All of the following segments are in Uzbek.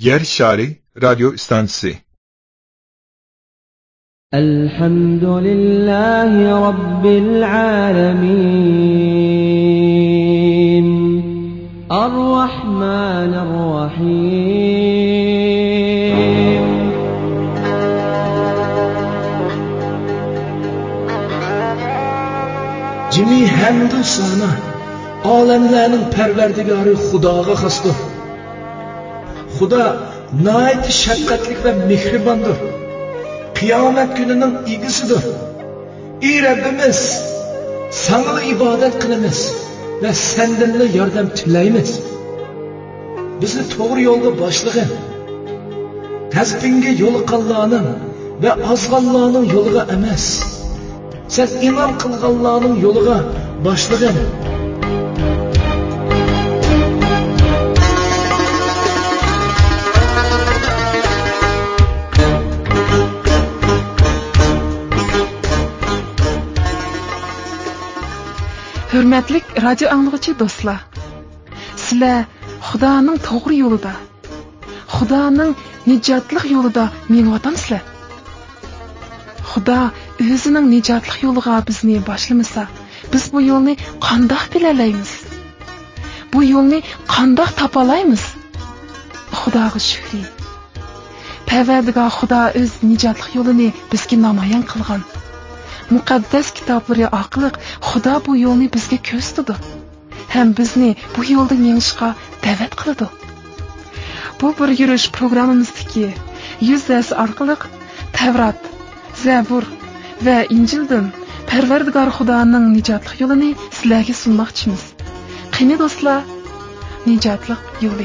Yer Şari Radyo İstansiyası. Elhamdülillahi Rabbil alemin. Ar-Rahmanir-Rahim. Cimi hamdu sana alemlerin perverdigarı Xudoga xosdir. Xudo nihoyat shafqatli va mehribondir. Qiyomat kunining egisidir. Ey Rabbimiz, sana ibodat qilamiz va sendan yordam tilaymiz. Bizni to'g'ri yo'lga boshlagin. Tasbinga yo'liqqanlarning va ozg'anlarning yo'liga emas. Sen iman qilganlarning yo'liga boshlagin. Hürmetlik radyo anlıqçı dostlar. Sizler Xudoning to'g'ri yo'lida, Xudoning nijotlik yo'lida mengvatamsizlar. Xudo o'zining nijotlik yo'liga bizni boshlamasa, biz bu yo'lni qandoq bilalaymiz? Bu yo'lni qandoq topalaymiz? Xudoga shukr. Parvardigor Xudo o'z nijotlik yo'lini bizga namoyon qilgan. Muqaddas kitoblari orqali Xudo bu yo'lni bizga ko'rsatdi. Ham bizni bu yo'lda yengishga da'vat qiladi. Bu bir yurish programmamizdagi 100 dars orqali Tavrat, Zabur va Injildan Parvardigor Xudoning nijotlik yo'lini sizlarga sunmoqchimiz. Qani do'stlar, nijotlik yo'li.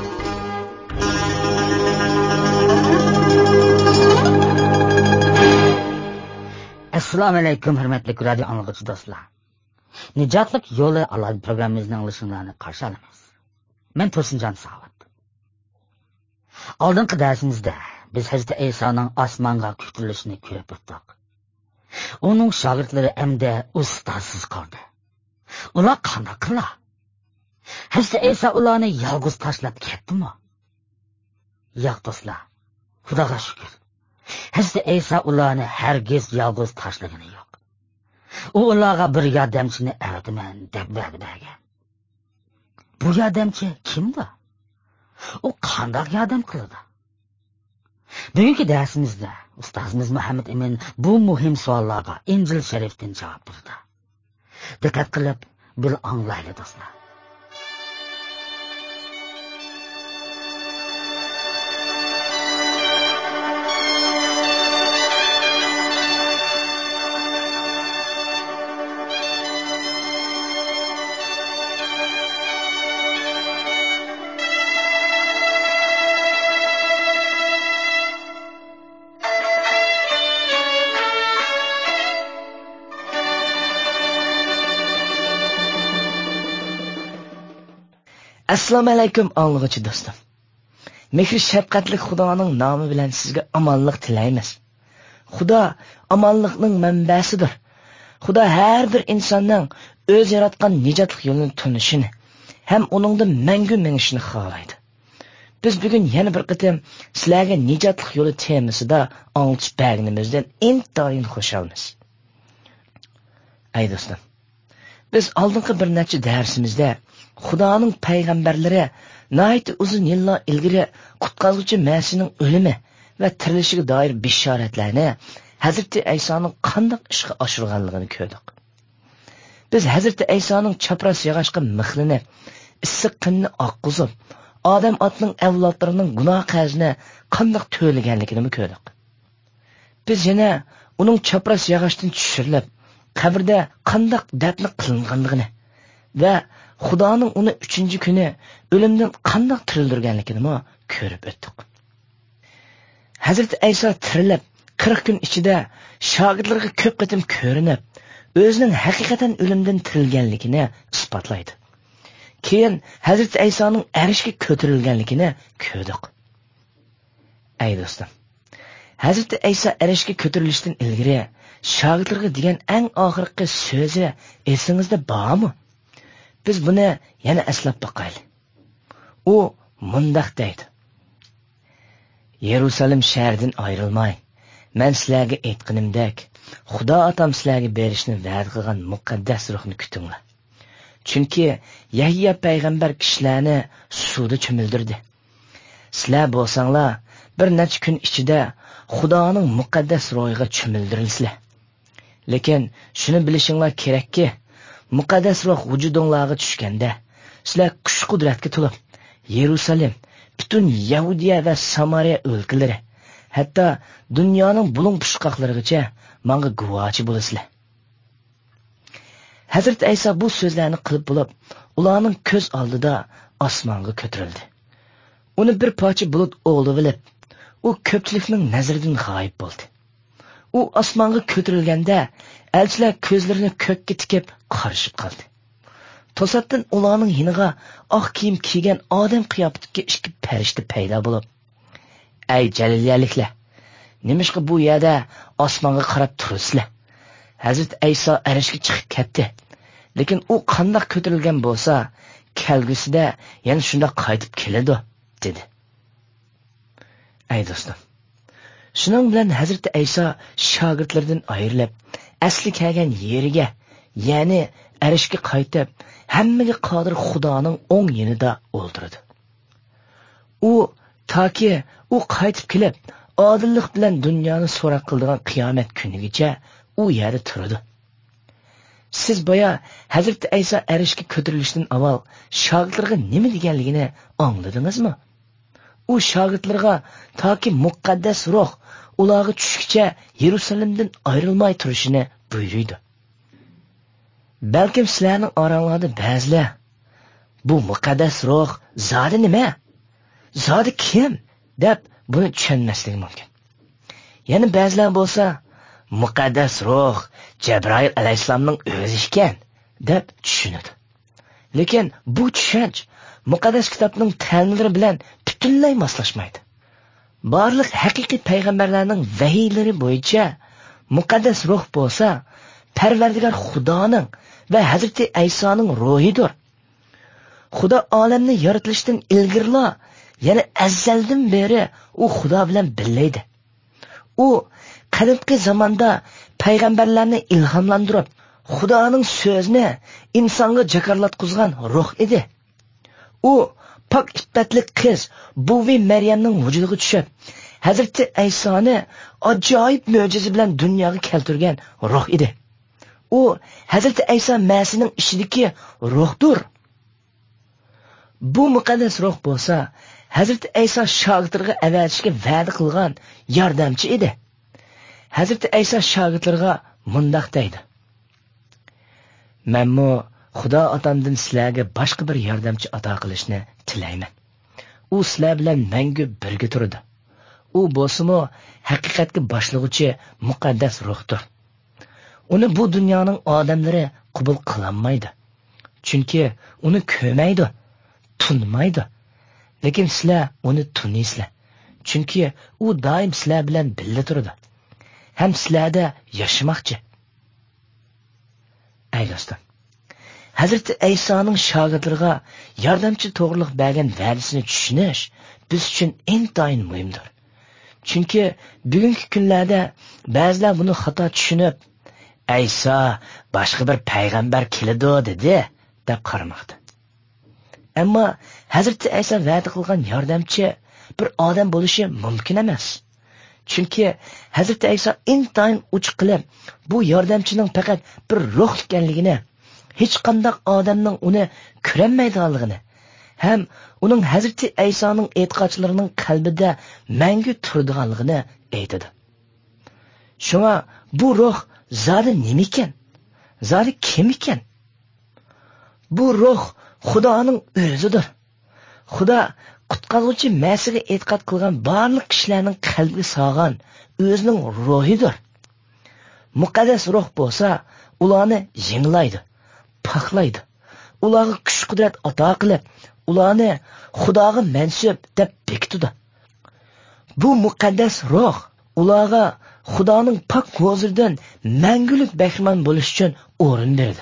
Assalomu alaykum hurmatli radio anglag'uchi do'stlar. Nijotlik yo'li alohida programmamizning anglashinglarni qarshi olamiz. Men Tursunjon Savat. Oldingi darsimizda biz Hazrat Isoning osmonga ko'tarilishini ko'rib o'tdik. Uning shogirdlari hamda ustozsiz qoldi. Ular qanday qildi? Hazrat Iso ularni yolg'iz tashlab ketdimi? Yo'q do'stlar. Xudoga shukr. Hazrat Iso ularni hargiz yolg'iz tashlagani yo'q. U ularga bir yordamchini avataman deb va'da bergan. Bu yordamchi kimdir? U qanday yordam qiladi? Bugungi darsimizda ustozimiz Muhammad Amin bu muhim savollarga Injil sharifdan javob berdi. Diqqat qilib, bir anglaylik do'stlar. Assalomu alaykum anglag'uchi do'stim. Mehr shafqatli Xudoning nomi bilan sizga omonlik tilaymiz. Xudo omonlikning manbasidir. Xudo har bir insonning o'z yaratgan nijotlik yo'lini tunishini ham uningda mangu mengishini xohlaydi. Biz bugun yana bir qatam sizlarga nijotlik yo'li temasida anglitib berganimizdan intayin xursandmiz. Ay do'stim, biz oldingi bir necha darsimizda Xudoning payg'ambarlari nihoyat uzun yillar ilgari qutqazuvchi Masihning o'limi va tirilishiga doir bishoratlarni Hazrati Isoning qanday ishga oshirganligini ko'rdik. Biz Hazrati Isoning chapras yog'ochga mixlanib, issiq qinni oqqizib, odam otning avlodlarining gunoh qarzini qanday to'laganligini ko'rdik. Biz yana uning chapras yog'ochdan tushirilib, qabrda qanday dafn qilinganligini va Xudoning uni 3-kuni o'limdan qanday tirildirganligini ko'rib o'tdik. Hazrati Iso tirilib 40 kun ichida shogirdlarga ko'p qatim ko'rinib, o'zining haqiqatan o'limdan tirilganligini isbotlaydi. Keyin Hazrati Isoning arshga ko'tarilganligini ko'rdik. Ay do'stim, Hazrati Iso arshga ko'tarilishdan ilgari shogirdlarga degan eng oxirgi so'zi esingizda bormi? Biz buni yana eslab boqaylik. U mundaq deydi. Yerusalim shahridan ayrilmay, men sizlarga aytganimdek, Xudo otam sizlarga berishni va'da qilgan muqaddas ruhni kutinglar. Chunki Yahya payg'ambar kishilarni suvda cho'mildirdi. Sizlar bo'lsanglar, bir necha kun ichida Xudoning muqaddas ruhiga cho'mildirilsizlar. Lekin shuni bilishinglar kerakki, muqaddas ruh vujudinglarga tushganda, sizlar kuch-qudratga to'lib, Yerusalim, butun Yahudiya va Samariya o'lkalari, hatto dunyoning bulung-pushqoqlarigacha menga guvochi bo'lasizlar. Hazrat Ayso bu so'zlarni qilib bo'lib, ularning ko'z oldida osmonga ko'tarildi. Uni bir parcha bulut o'g'lib olib, u ko'pchilikning nazaridan g'oyib bo'ldi. U osmonga ko'tarilganda, elchilar ko'zlarini ko'kka tikib qarishib qoldi. To'satdan ularning yiniga oq kiyim kiygan odam qiyofatidagi ikki farishta paydo bo'lib, "Ey jaliliyaliklar, nimishqa bu yerda osmonga qarab turibsizlar? Hazrat Ayso arishga chiqib ketdi. Lekin u qandoq ko'tarilgan bo'lsa, kelgusida yana shunday qaytib keladi", dedi. Ey do'stim, shuning bilan Hazrat Ayso shogirdlaridan ayrilib, asli kelgan yeriga, ya'ni arishga qaytib, hammaga qodir Xudoning o'ng yonida o'ltirdi. U toki u qaytib kelib, odillik bilan dunyoni so'roq qiladigan qiyomat kunigacha u yerda turadi. Siz boya Hazrat Ayso arishga ko'tarilishdan avval shogirdlarga nima deganligini angladingizmi? U shogirdlarga toki muqaddas ruh ularga tushguncha Yerusalimdan ayrilmay turishini buyurdi. Balkim sizlarning oranglarda ba'zilar bu muqaddas ruh zodi nima? Zodi kim? deb buni tushunmasligi mumkin. Yana ba'zilar bo'lsa, muqaddas ruh Jabroil alayhisalomning o'zi ekan deb tushunadi. Lekin bu tushunch muqaddas kitobning ta'limlari bilan butunlay moslashmaydi. Barliq haqiqiy payg'ambarlarning vahiylari bo'yicha muqaddas ruh bo'lsa, Parvardigor Xudoning va Hazrati Aysoning ruhidir. Xudo olamni yaratilishdan ilgirla, yana azaldan beri u Xudo bilan birlaydi. U qadimgi zamonda payg'ambarlarni ilhomlantirib, Xudoning so'zini insonga jakarlatqizgan ruh edi. U pok iffatli qiz buvi Maryamning vujudiga tushib, Hazrati Aysoni ajoyib mo'jiza bilan dunyoga keltirgan ruh edi. U Hazrati Ayso Masihning ichidagi ruhdir. Bu muqaddas ruh bo'lsa, Hazrati Ayso shogirdlarga avatishga va'da qilgan yordamchi edi. Hazrati Ayso shogirdlarga mundoq deydi: "Menmo Xudo otamdan sizlarga boshqa bir yordamchi ato qilishni tilayman. U sizlar bilan mangu birga turadi. U bo'lsa-mu haqiqatga boshlovchi muqaddas ruhdir. Uni bu dunyoning odamlari qabul qilolmaydi. Chunki uni ko'rmaydi, tunmaydi. Lekin sizlar uni tunaysizlar. Chunki u doim sizlar bilan birga turadi. Ham sizlarda yashamoqchi." Ey do'stim, Hazrati Aysoning shogirdlariga yordamchi to'g'riliq bergan va'dasini tushunish biz uchun intayin muhimdir. Chunki bugungi kunlarda ba'zilar buni xato tushunib, Ayso boshqa bir payg'ambar keladi dedi deb qaramoqda. Ammo Hazrati Ayso va'da qilgan yordamchi bir odam bo'lishi mumkin emas. Chunki Hazrati Ayso intayin uch qilib, bu yordamchining faqat bir ruh ekanligini, hech qanday odamning uni ko'rolmaydiganligini, ham uning Hazrati Aysoning e'tiqodchilarining qalbida mangu turadiganligini aytadi. Shunga bu ruh zodi nima ekan? Zodi kim ekan? Bu ruh Xudoning o'zidir. Xudo qutqaruvchi Masihga e'tiqod qilgan barliq kishilarning qalbiga solgan o'zining ruhidir. Muqaddas ruh bo'lsa, ularni yenglaydi, poklaydi. Ularga kuch-qudrat ato qilib, ularni Xudoga mansub deb bekitadi. Bu muqaddas ruh ularga Xudoning pok huzuridan mangulik bahramand bo'lish uchun o'rin berdi.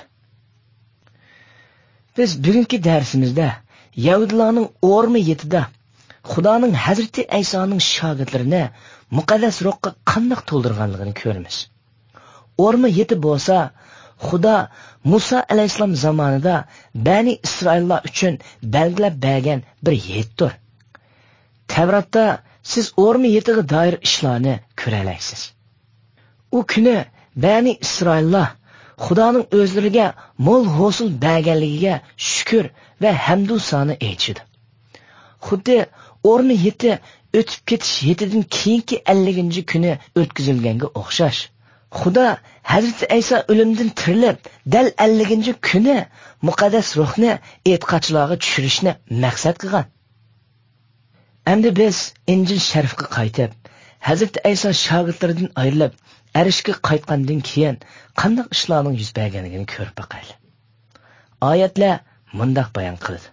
Biz bugungi darsimizda Yahudilarning o'rmi yetida Xudoning Hazreti Aysoning shogirdlarini muqaddas ruhga qanday to'ldirganligini ko'ramiz. O'rmi yetib bo'lsa, Xudo Musa alayhissalom zamonida Bani Isroillar uchun belgilab bergan bir yetdir. Tavratda siz o'rmi yetiga doir ishlarni ko'ralaysiz. U kuni Bani Isroillar Xudoning o'zlariga mo'l hosil berganligiga shukr va hamdu soni aytishdi. Xuddi o'rmi yeti o'tib ketish yetidan keyingi 50-kuni o'tkazilganga o'xshash. Xudo Hazreti Ayso o'limdan tirilib, dal 50-kuni muqaddas ruhni e'tiqodchilarga tushirishni maqsad qilgan. Endi biz Injil sharifga qaytib, Hazreti Ayso shogirdlaridan ayrilib, arishga qaytgandan keyin qanday ishlarning yuz berganligini ko'rib boqaylik. Oyatlar mundaq bayon qiladi.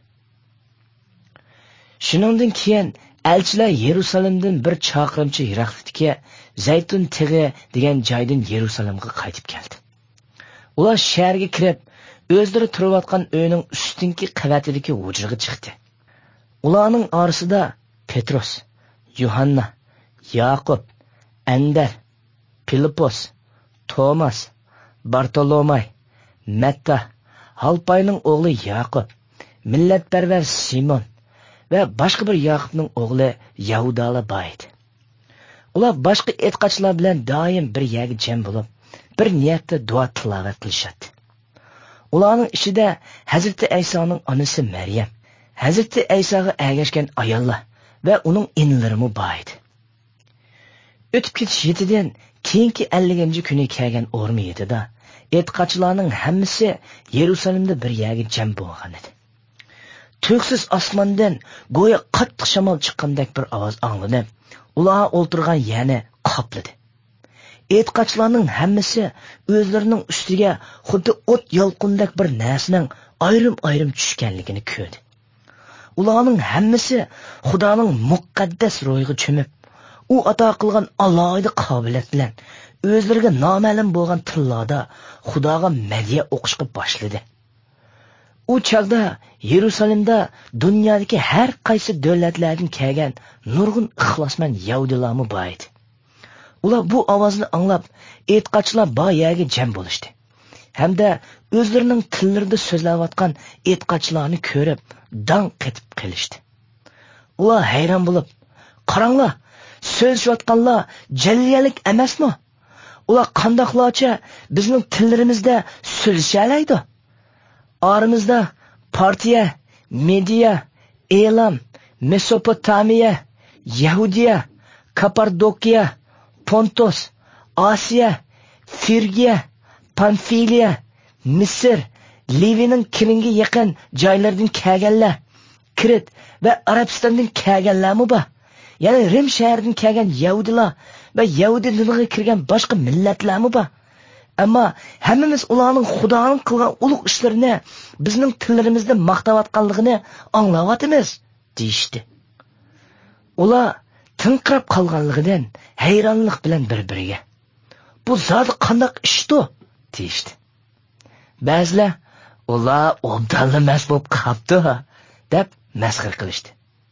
Shuningdan keyin elchilar Yerusalimdan bir chaqirimcha yiroqlikdagi Zaytun tig'i degan joydan Yerusalimga qaytib keldi. Ular shaharga kirib, o'zlari turayotgan uyning ustinki qavatidagi hujraga chiqdi. Ularning orasida Petrus, Yuhanna, Yaqub, Andar, Filippos, Tomas, Bartolomay, Matta, Halpayning o'g'li Yaqub, millatparvar Simon va boshqa bir Yaqubning o'g'li Yahudalar bor edi. Ular boshqa e'tiqodchilar bilan doim bir yerga jam bo'lib, bir niyatda duo tilovat qilishadi. Ularning ichida Hazrati Aysoning onasi Maryam, Hazrati Aysoga ergashgan ayollar va uning inilari bor edi. O'tib ketish yetidan keyingi 50-kuni kelgan o'rmi yetida e'tiqodchilarning hammasi Yerusalimda bir yerga jam bo'lgan edi. Tüksiz osmondan go'yo qattiq shamol chiqqandek bir ovoz anglanib, ular o'ltirgan yerni qopladi. E'tiqodchilarning hammasi o'zlarining ustiga xuddi o't yolqindek bir narsaning ayrim-ayrim tushganligini ko'rdi. Ularning hammasi Xudoning muqaddas ruhiga cho'mib, u ato qilgan alohida qobiliyat bilan o'zlariga noma'lum bo'lgan tillarda Xudoga madhiya o'qishga boshladi. U chaqda Yerusalimda dunyodagi har qaysi davlatlardan kelgan nurg'un ixlosmand yahudilarmi bor edi. Ular bu ovozni anglab, e'tiqodchilar bor yerga jam bo'lishdi. Hamda o'zlarining tillarida so'zlayotgan e'tiqodchilarni ko'rib, dong qetib qolishdi. Ular hayron bo'lib, qaranglar, so'zlayotganlar jalliyalik emasmi? Ular qandoqlarcha bizning tillarimizda so'zlashalaydi? Aramızda Partiya, Mediya, Elam, Mesopotamiya, Yahudiya, Kapadokiya, Pontos, Asiya, Firgiya, Pamfiliya, Misr, Livining kiringa yaqin joylardan kelganlar, Krit va Arabistondan kelganlarmi bor? Ya'ni Rim shahridan kelgan Yahudilar va Yahudi diniga kirgan boshqa millatlarmi bor? Ammo hammamiz ularning Xudoning qilgan ulug' ishlarini bizning tillarimizda maqtayotganligini anglayotimiz, deyishdi. Ular tinqirab qolganligidan hayronlik bilan bir-biriga "Bu zodi qanday ishdi?" deyishdi. Ba'zilar "Ular obdalmas bo'lib qoldi" deb masxir qilishdi.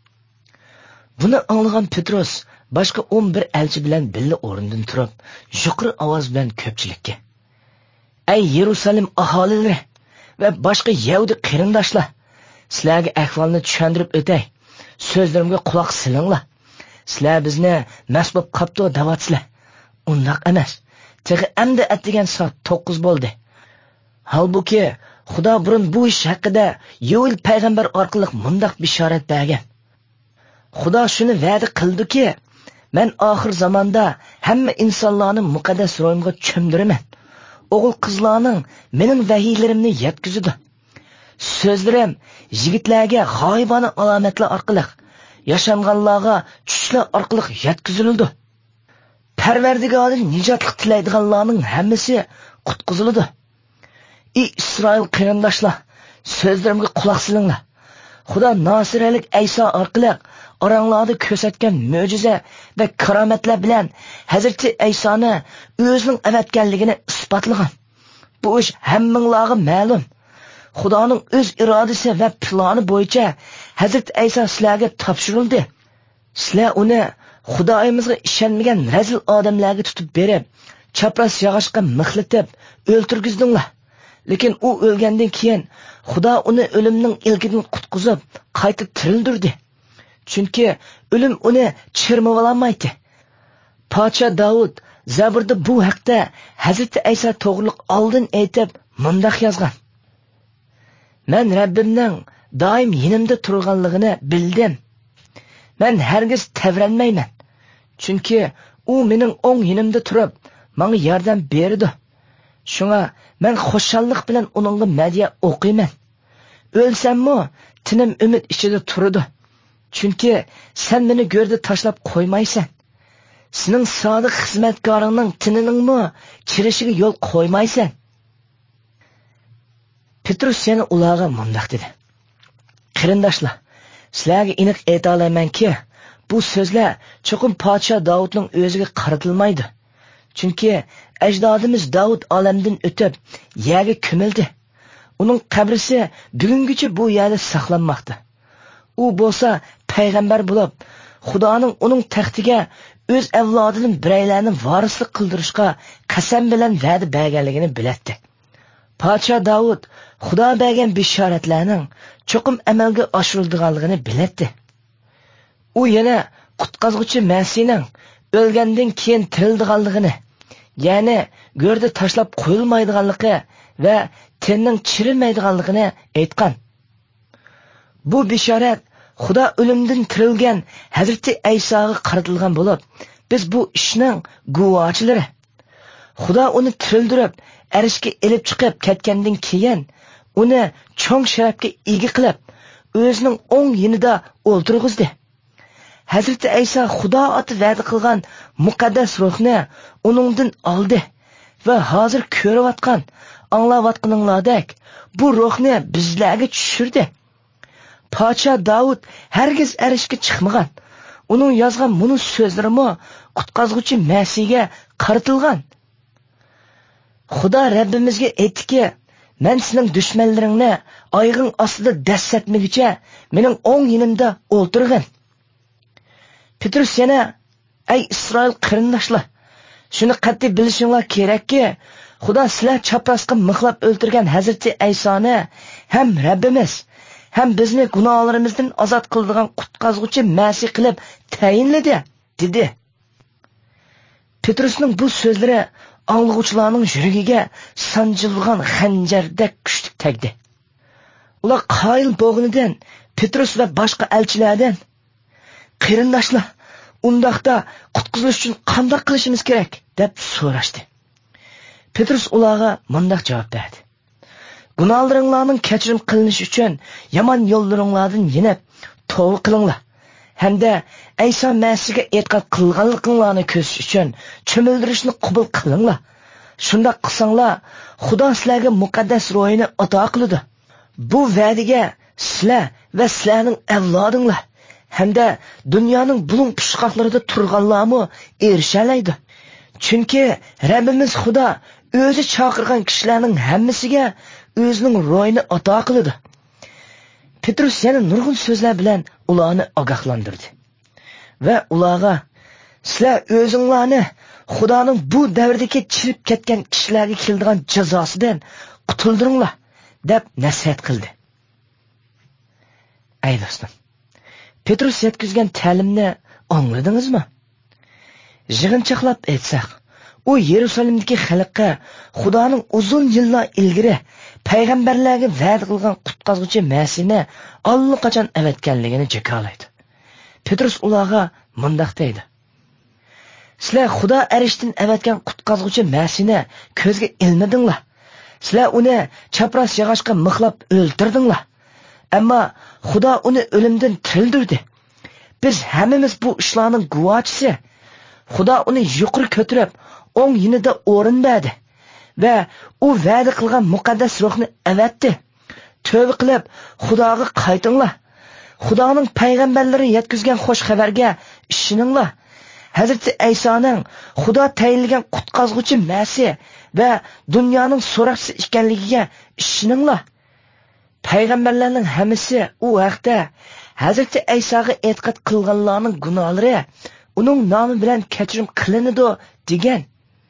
Buni anglagan Petrus boshqa 11 elchi bilan birga o'rnidan turib, yuqori ovoz bilan ko'pchilikka: "Ey Yerusalim aholilari va boshqa Yahudi qarindoshlar, sizlarga ahvolni tushuntirib o'tay. So'zlarimga quloq solinglar. Sizlar bizni masbub qopdi da'vatsizlar. Undaq emas. Tig'i endi atdigan soat 9 bo'ldi. Halbuki Xudo burun bu ish haqida Yo'l payg'ambar orqali mundaq bishorat bergan. Xudo shuni va'da qildiki, men oxir zamonda hamma insonlarni muqaddas ruhimga cho'mdiraman. O'g'il qizlarning mening vahiylarimni yetkazadi. So'zlarim yigitlarga g'oyibona alomatlar orqali, yashanganlarga tushlar orqali yetkaziladi. Parvardigorning nijotlik tilaydiganlarning hammasi qutqiziladi. Ey Isroil qarindoshlar, so'zlarimga quloq solinglar. Xudo Nasiralik Ayso orqali oranglarda ko'rsatgan mo'jiza va karomatlar bilan Hazrati Aysoni o'zining avatganligini isbotlagan. Bu ish hammanglarga ma'lum. Xudoning o'z irodasi va plani bo'yicha Hazrati Ayso sizlarga topshirildi. Sizlar uni Xudoyimizga ishonmagan razil odamlarga tutib berib, chapras yog'ochga mixlatib o'ltirgizdinglar. Lekin u o'lgandan keyin Xudo uni o'limning ilkidan qutqizib, qayta tirildirdi. Chunki o'lim uni chirmab olmaydi. Podsho Davud Zaburda bu haqda Hazrati Ayso to'g'riliq oldin aytib, mundaq yozgan: Men Rabbimning doim yonimda turganligini bildim. Men hargiz tavranmayman. Chunki u mening o'ng yonimda turib, menga yordam berdi. Shunga men xushallik bilan uningga madya o'qiyman. O'lsammi, tinim umid ichida turadi. Chunki sen meni go'rda tashlab qo'ymaysan. Sening sodiq xizmatkoringning tiningmi chirishiga yo'l qo'ymaysan. Petrus yana ularga mundaq dedi: Qarindoshlar, sizlarga aniq ayta olamanki, bu so'zlar cho'qim podsho Davudning o'ziga qaratilmaydi. Chunki ajdodimiz Davud olamdan o'tib, yerga ko'mildi. Uning qabrisi bugungacha bu yerda saqlanmoqda. U bo'lsa payg'ambar bo'lib, Xudoning uning taxtiga o'z avlodining biraylarni varislik qildirishga qasam bilan va'da berganligini biladi. Podsho Davud Xudo bergan bishoratlarning cho'qim amalga oshirilganligini biladi. U yana qutqazuvchi Masihning o'lgandan keyin tirilganligini, ya'ni go'rda tashlab qo'yilmaydiganligi va tenning chirilmaydiganligini aytgan. Bu bishorat Xudo o'limdan tirilgan Hazrati Aysoga qaratilgan bo'lib, biz bu ishning guvohchilari. Xudo uni tirildirib, arishga elib chiqib ketgandan keyin uni cho'ng sharafga ega qilib, o'zining o'ng yonida o'ltirg'izdi. Hazrati Ayso Xudo oti va'da qilgan muqaddas ruhni uningdan oldi va hozir ko'rayotgan, anglayotganinglardek bu ruhni bizlarga tushirdi. Podsho Davud hargiz arishga chiqmagan. Uning yozgan bunu so'zlarimi qutqazuvchi Masihga qaratilgan. Xudo Rabbimizga aytdiki: "Men sening dushmanlaringni oyog'ing ostida dastsatmaguncha mening o'ng yonimda o'ltirgin." Petrus yana: "Ey Isroil qarindoshlar, shuni qat'iy bilishinglar kerakki, Xudo sizlar chaprasga mixlab o'ltirgan Hazrati Aysoni ham Rabbimiz, ham bizni gunohlarimizdan ozod qiladigan qutqazuvchi Masih qilib tayinladi", dedi. Petrusning bu so'zlari anglag'uvchilarning yuragiga sanjilgan xanjardek kuchli tegdi. Ular qoyil bo'lganidan Petrus va boshqa elchilardan: "Qarindoshlar, undaqda qutqizilish uchun qanday qilishimiz kerak?" deb so'rashdi. Petrus ularga mundaq javob berdi: "Gunohlaringlarning kechirim qilinishi uchun yomon yo'llaringlardan yenib, tavba qilinglar. Hamda Ayso Masihga e'tiqod qilganliginglarni ko'rish uchun cho'mildirishni qabul qilinglar. Shunda qilsanglar, Xudo sizlarga muqaddas ruhini ato qiladi. Bu va'daga sizlar va sizlarning avlodinglar hamda dunyoning bulung pushqoqlarida turganlarmi erishalaydi. Chunki Rabbimiz Xudo o'zi chaqirgan kishilarning hammasiga o'zining ruhini ato qiladi." Petrus yana nurg'un so'zlar bilan ularni ogohlantirdi va ularga: "Sizlar o'zinglarni Xudoning bu davrdagi chirib ketgan kishilarga keladigan jazosidan qutuldiringlar", deb nasihat qildi. Ey do'stlar, Petrus yetkazgan ta'limni angladingizmi? Yig'inchoqlab aytsak, u Yerusalimdagi xalqqa Xudoning uzun yillar ilgari payg'ambarlarga va'da qilgan qutqazuvchi Masihni allaqachon avatganligini jakalaydi. Petrus ularga mundaq deydi: "Sizlar Xudo arishdan avatgan qutqazuvchi Masihni ko'zga ilmadinglar. Sizlar uni chapras yog'ochga mixlab o'ltirdinglar. Ammo Xudo uni o'limdan tirildirdi. Biz hammamiz bu ishlarning guvohchisi. Xudo uni yuqori ko'tarib, o'ng yonida o'rin berdi va u va'da qilgan muqaddas ruhni avatdi. Tövbe qilib, Xudoga qaytinglar. Xudoning payg'ambarlari yetkazgan xush xabarga ishoninglar. Hazrati Aysoning Xudo tayinlagan payg'ambarlarning hammasi u vaqtda Hazreti Aysoga e'tiqod qilganlarning gunohlari uning nomi bilan kechirim qilinadi degan.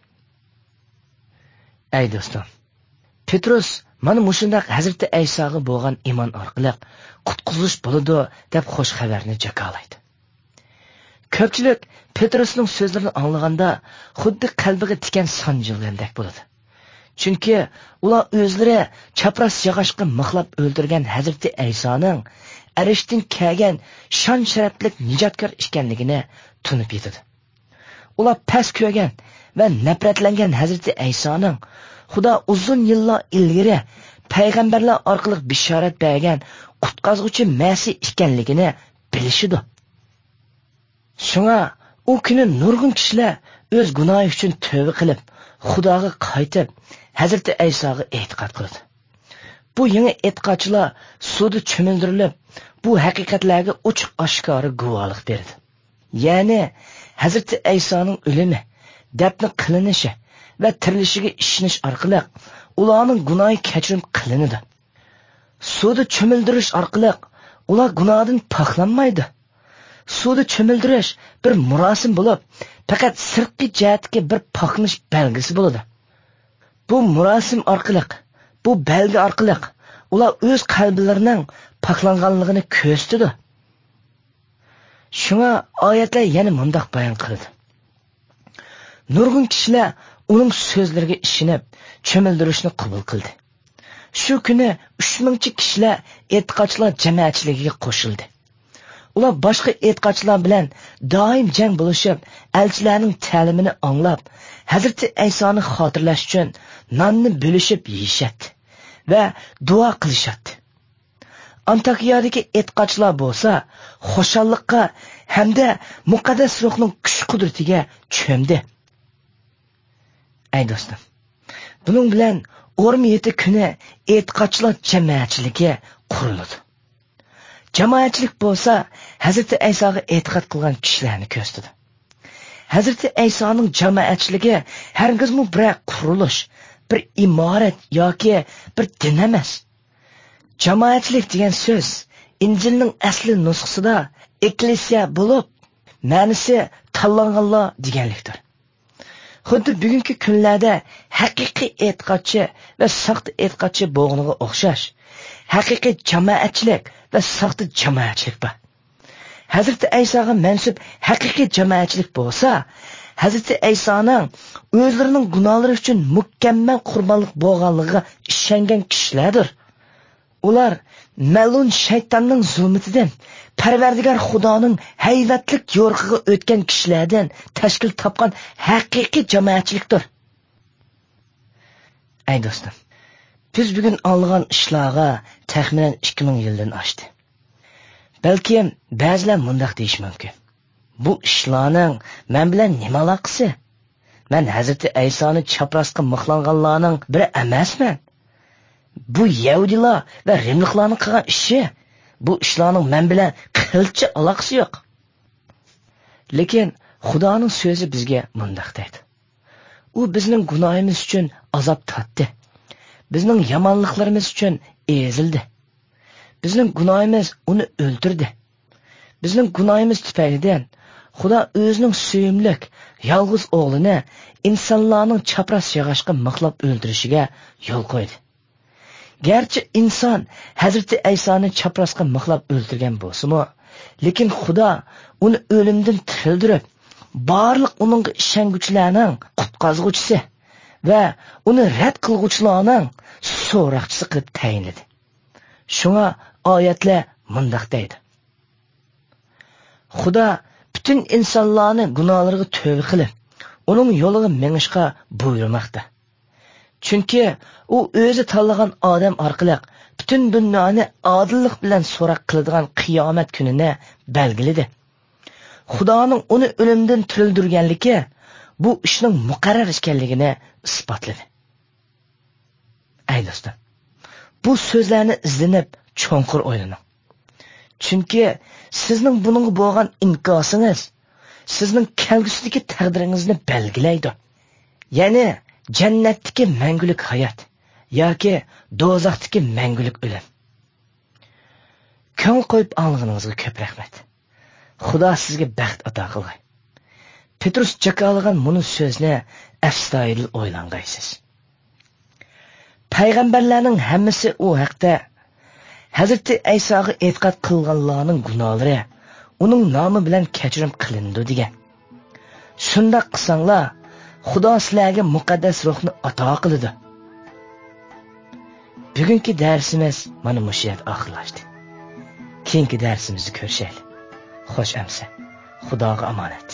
Ey do'stim, Petrus mana mushundaq Hazreti Aysoga bo'lgan iymon orqali qutqizilish bo'ladi deb xo'sh xabarni jakolaydi. Ko'pchilik Petrusning so'zlarini anglaganda xuddi qalbiga tikan sanjilgandek bo'ladi. Chunki ular o'zlari chapras yog'ochga mixlab o'ldirgan Hazreti Aysoning arishdan kelgan shon sharaflik nijotkor ekanligini tunib yetadi. Ular past ko'rgan va nafratlangan Hazreti Aysoning Xudo uzun yillar ilgari payg'ambarlar orqali bishorat bergan qutqazuvchi Masih ekanligini bilishidi. Shunga u kuni nurg'un kishilar o'z gunohi uchun tövbe qilib, Xudoga qaytib, Hazreti Aysoga e'tiqod qildi. Bu yangi e'tiqodchilar suvda cho'mildirilib, bu haqiqatlarga ochiq oshkora guvohlik berdi. Ya'ni Hazreti Aysoning o'limi, dafn qilinishi va tirilishiga ishonish orqali ularning gunohi kechirim qilinadi. Suvda cho'mildirish orqali ular gunohdan poklanmaydi. Suvda cho'mildirish bir murosim bo'lib, faqat sirtqi jihatga bir poklanish belgisi bo'ladi. Bu murosim orqali, bu belgi orqali ular o'z qalblarining poklanganligini ko'rsatdi. Shunga oyatlar yana mundaq bayon qiladi. Nurg'un kishilar uning so'zlariga ishonib, cho'mildirishni qabul qildi. Shu kuni 3000 kishilar e'tiqodchilar jamoatchiligiga qo'shildi. Ular boshqa e'tiqodchilar bilan doim jang bo'lishib, elchilarning ta'limini anglab, Hazreti Aysoni xotirlash uchun nonni bo'lishib yeyishadi va duo qilishadi. Antakiyadagi e'tiqodchilar bo'lsa, xushalliqqa hamda muqaddas ruhning kuch-qudratiga cho'mdi. Ey do'stim, buning bilan 27 kuni e'tiqodchilar jamoatchiligi quriladi. Jamoatchilik bo'lsa, Hazreti Aysoga e'tiqod qilgan kishilarni ko'rsatadi. Hazreti Aysoning jamoatchiligi hargizmi bir qurilish, bir imorat yoki bir din emas. Jamoatchilik degan so'z Injilning asli nusxasida ekklesiya bo'lib, ma'nosi tanlanganlar deganlikdir. Xuddi bugungi kunlarda haqiqiy e'tiqodchi va soxta e'tiqodchi bo'lganiga o'xshash, haqiqiy jamoatchilik va soxta jamoatchilik bor. Hazreti Aysoga mansub haqiqiy jamoatchilik bo'lsa, Hazreti Aysoning o'zlarining gunohlari uchun mukammal qurbonlik bo'lganligiga ishongan kishilardir. Ular mal'un shaytonning zulmatidan Parvardigor Xudoning hayvatlik yo'rqiga o'tgan kishilardan tashkil topgan haqiqiy jamoatchilikdir. Ey do'stim, biz bugun olgan ishlarga taxminan 2000 yildan oshdi. Balki ba'zilar mundaq deyish mumkin. Bu ishlarning men bilan nima aloqasi? Men Hazreti Aysoni chaprasga mixlanganlarning biri emasman. Bu Yahudilar va Rimliklarning qilgan ishi. Bu ishlarning men bilan qilchi aloqasi yo'q. Lekin Xudoning so'zi bizga mundaq deydi. U bizning gunohimiz uchun azob tortdi. Bizning yomonliklarimiz uchun ezildi. Bizning gunohimiz uni o'ldirdi. Bizning gunohimiz tufaylidan Xudo o'zining suyimlik yolg'iz o'g'lini insonlarning chapras yog'ochga mixlab o'ldirishiga yo'l qo'ydi. Garchi inson Hazreti Aysoni chaprasga mixlab o'ldirgan bo'lsa-mu, lekin Xudo uni o'limdan tirildirib, barliq uning ishonguchilarning qutqazuvchisi va uni rad qilguvchilarning so'roqchisi qilib tayinladi. Shunga oyatlar mundaq deydi. Xudo butun insonlarni gunohlariga tövbe qilib, uning yo'liga menishga buyurmoqda. Chunki u o'zi tanlagan odam orqali butun dunyoni odillik bilan so'roq qiladigan qiyomat kunini belgiladi. Xudoning uni o'limdan tirildirganligi bu ishning muqarrar ekanligini isbotladi. Ey do'stim, bu so'zlarni izlanib cho'nqur o'ylaning. Chunki sizning buningga bo'lgan inkosingiz sizning kelgusidagi taqdiringizni belgilaydi. Ya'ni jannatdagi mangulik hayot yoki do'zaxdagi mangulik o'lim. Ko'ngil qo'yib anglag'iningizga ko'p rahmat. Xudo sizga baxt ato qilgay. Petrus jakalgan bunu so'zni astoydil o'ylangaysiz. Payg'ambarlarning hammasi u haqda Hazreti Aysoga e'tiqod qilganlarning gunohlari uning nomi bilan kechirim qilindi degan. Shunda qilsanglar, Xudo sizlarga muqaddas ruhni ato qiladi. Bugungi darsimiz mana shu yerda oxirlashdi. Keyingi darsimizni ko'rishaylik. Xo'sh amsa. Xudoga omonat.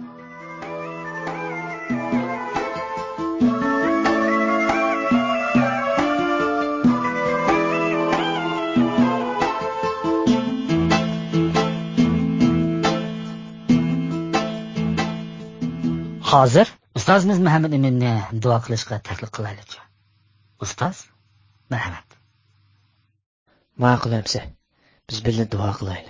Hozir ustozimiz Muhammad Eminni duo qilishga taklif qilaylik. Ustoz, marhamat. Ma'qul amsa. Biz birga duo qilaylik.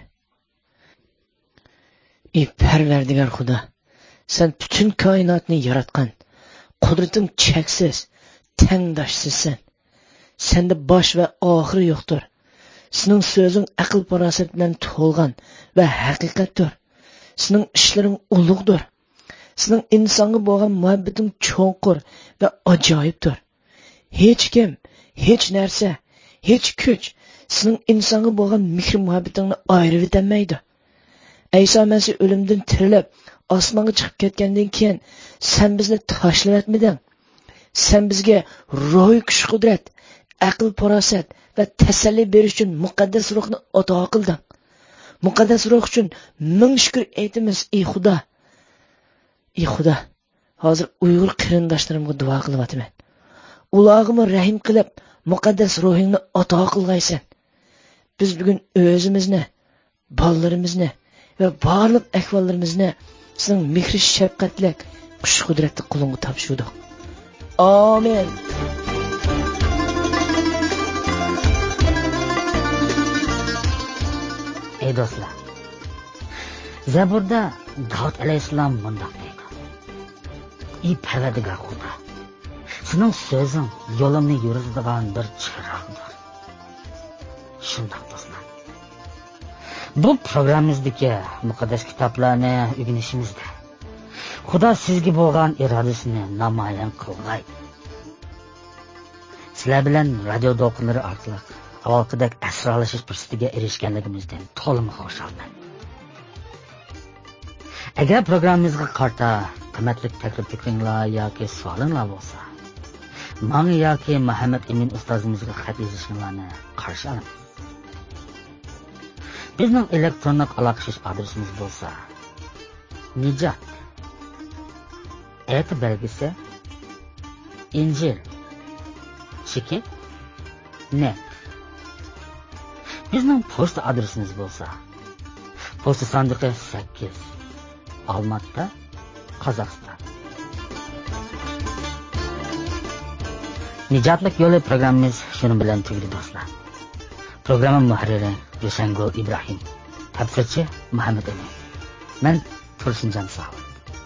Ey Parvardigor Xudo, sen bütün koinotni yaratgan, qudrating cheksiz, tengdoshsizsan. Senda bosh va oxiri yo'qdir. Sening so'zing aql farosat bilan to'lgan va haqiqatdir. Sening ishlaring ulug'dir. Sening insonga bo'lgan muhabbating cho'nqur va ajoyibdir. Hech kim, hech narsa, hech kuch sening insonga bo'lgan mehr muhabbatingni ayirib etmaydi. Ayso Masih o'limdan tirilib, osmonga chiqib ketgandan keyin sen bizni tashlab etmading. Sen bizga ruhiy kuch-qudrat, aql farosat va tasalli berish uchun muqaddas ruhni ato qilding. Muqaddas ruh uchun ming shukr aytamiz, ey Xudo. Ey Xudo, hozir Uyg'ur qarindoshlarimga duo qilyapman. Ularga rahim qilib, muqaddas ruhingni ato qilgaysan. Biz bugun o'zimizni, bolalarimizni va barliq ahvollarimizni sening mehr shafqatli, kuch-qudratli qo'lingga topshirdik. Amin. Ey do'stlar, Zaburda Davud alayhissalom bunday deydi: Ey Parvardigor Xudo, sening so'zing yo'limni yuritadigan bir chiroqdir. Shunday do'stlar. Bu programmamizdagi muqaddas kitoblarni o'rganishimizda Xudo sizga bo'lgan irodasini namoyon qilgay. Sizlar bilan radio do'qinlari orqali avvalgidek asrlashish fursatiga erishganligimizdan to'liq xursandman. Agar programmamizga qarta qimmatli taklif fikringlar yoki savolinglar bo'lsa, menga yoki Muhammad Emin ustozimizga xat yozishinglarni qarshi olaman. Bizning elektron aloqalashish adresimiz bo'lsa: Nijat belgisi Injil cheki net. Bizning pochta adresimiz bo'lsa: pochta sandiqi 8, Almatda, Qozog'iston. Nijatlik yo'li programmamiz shuni bilan tugadi do'stlar. Programma muharriri Yusangul Ibrohim, tafsirchi Muhammad Emin. Men Tursunjon Sa'd.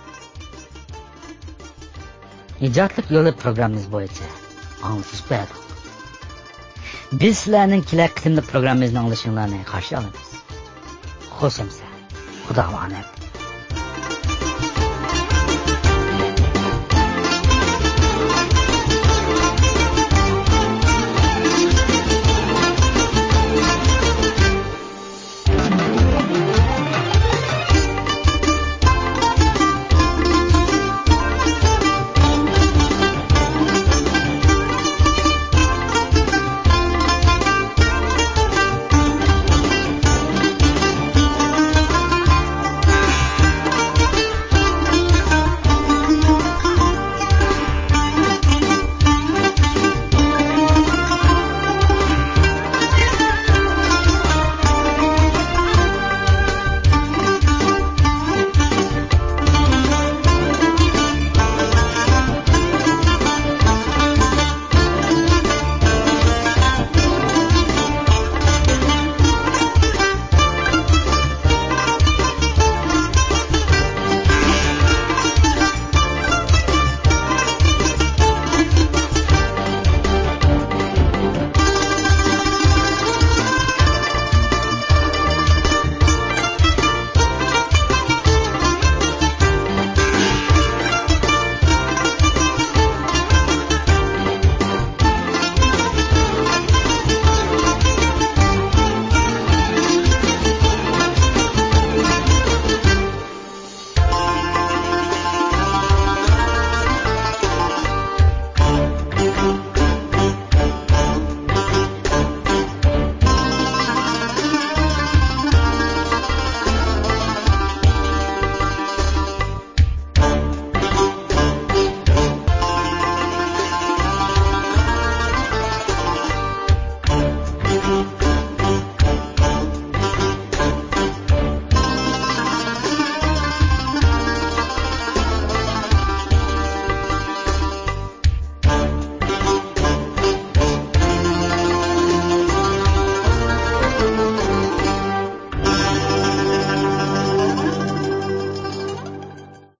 Nijatlik yo'li programmamiz bo'yicha anglatish berdik. Biz sizlarning kelak qitimli programmamizning anglashinglarni qarshi olamiz. Xo'sh, xudo omonat.